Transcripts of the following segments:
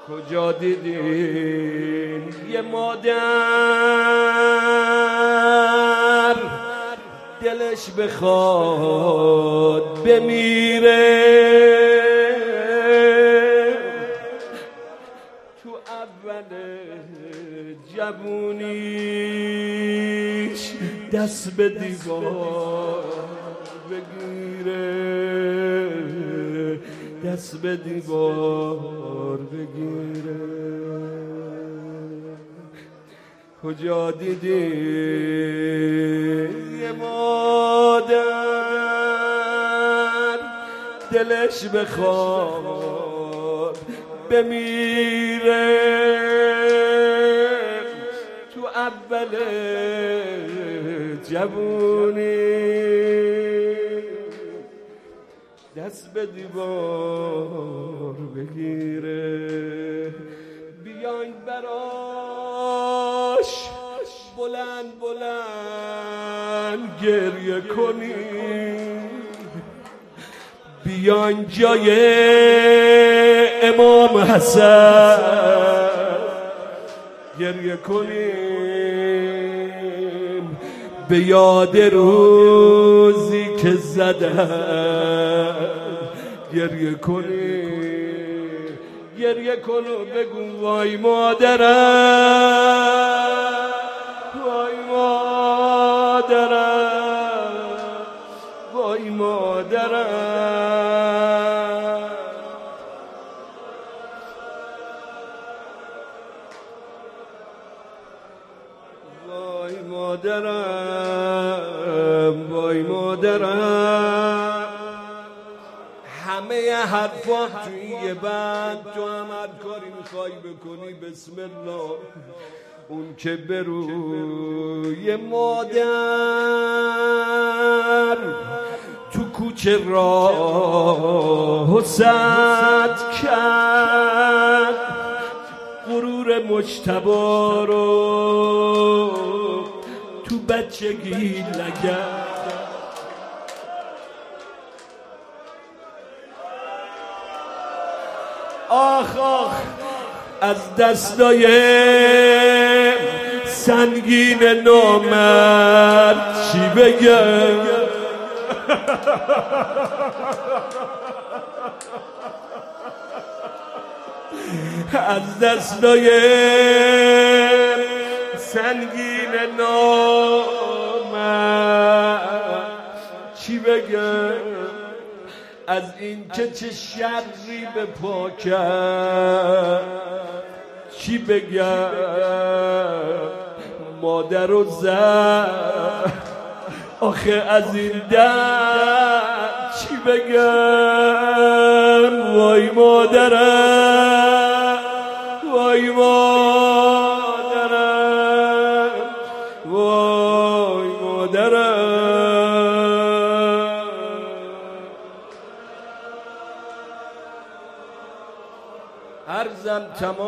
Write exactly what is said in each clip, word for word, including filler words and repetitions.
کجا دیدین یه مادر دلش بخواد بمیره تو اول جوونیش دست به دیوار بگیره دست به دیوار بگیره کجا دیدی یه مادر دلش بخواد بمیره تو اول جوونی دست به دیوار بگیره بیاین براش بلند بلند گریه کنیم بیاین جای امام حسن گریه کنیم به یاد روزی که زدن گریه کنیم گریه کن و بگو وای مادرم وای مادرم وای مادرم وای مادرم وای مادرم همه حرفات توی یه بند تو هم هر کاری میخوای بکنی بسم الله اون که بروی مادر تو کوچه راه سد کرد غرور مجتبی رو تو بچگی لگد آخ آخ از دستای سنگین نامرد چی بگم از دستای سنگین نامرد چی بگم از این که چه شری به پا کرد چی بگم مادر و زن آخه از این درد چی بگم وای مادرم وای مادرم وای مادرم عرضم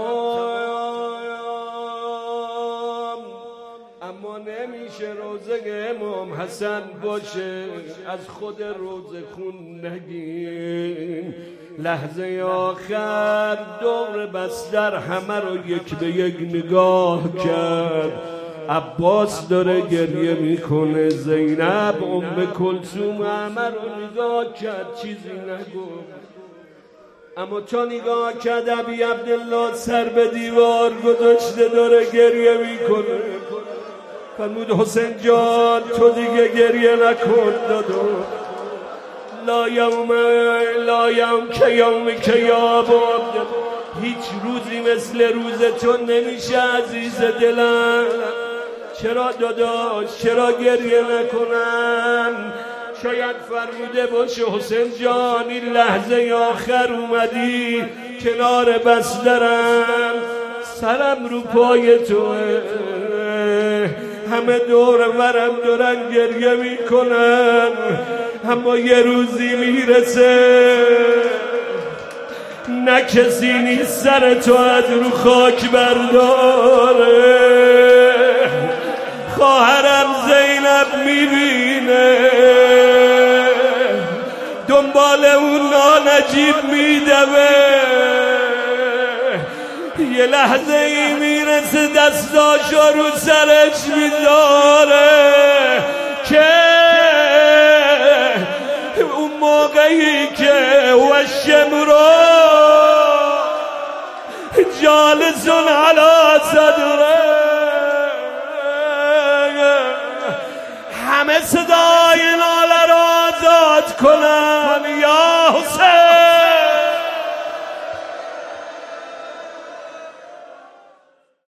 تمام اما نمیشه روزه امام حسن باشه از خود روزه خون نگیم لحظه آخر دور بستر همه رو یک به یک نگاه کرد عباس داره گریه میکنه زینب ام کلثوم همه رو نگاه کرد چیزی نگفت اما تا نگاه کرد ابی عبدالله سر به دیوار گذاشته داره گریه میکنه فرمود حسین جان تو دیگه گریه نکن دادو لا یوم لا یوم که یوم که یابم هیچ روزی مثل روز تو نمیشه عزیز دلم چرا داداش چرا گریه نکنم شاید فرموده باشه حسین جان این لحظه آخر اومدی کنار بسترم سرم رو پای توه همه دور ورم دارن گریه میکنن اما یه روزی میرسه نه کسی نیست سر تو از رو خاک برداره خواهرم زینب میبینه دنبال اون نانجیب میدوه یه لحظه ای میرسه دستاشو رو سرش میذاره که اون موقعی که وشمرو جالسون علی صدره همه صدای ناله را آزاد کنه